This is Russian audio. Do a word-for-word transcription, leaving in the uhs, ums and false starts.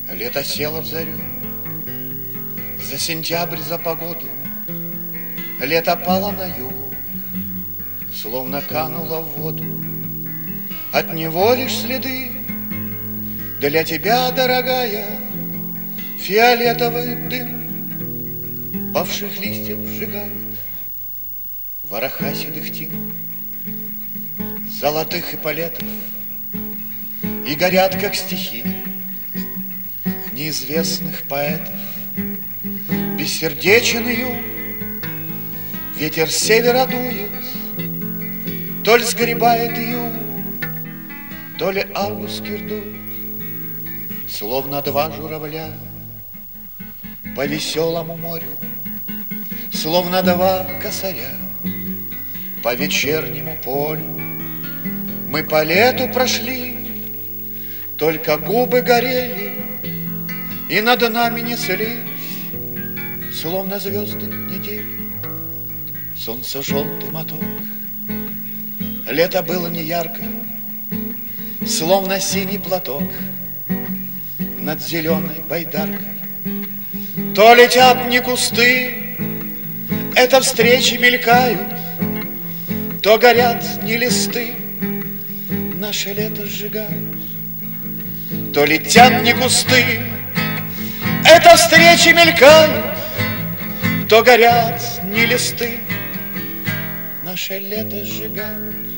Лето село в зарю, за сентябрь, за погоду. Лето пало на юг, словно кануло в воду. От него лишь следы для тебя, дорогая, фиолетовый дым павших листьев сжигает. Вороха седых тин, золотых эполетов, и горят, как стихи неизвестных поэтов. Бессердечен юг, ветер с севера дует, то ли сгребает июль, то ли август кирдует, словно два журавля по веселому морю, словно два косаря по вечернему полю. Мы по лету прошли, только губы горели, и над нами неслись, словно звезды недели, солнце желтый моток. Лето было неярко, словно синий платок над зеленой байдаркой. То летят не кусты, это встречи мелькают, то горят не листы, наше лето сжигают. То летят не кусты, это встречи мелькают, то горят не листы, наше лето сжигают.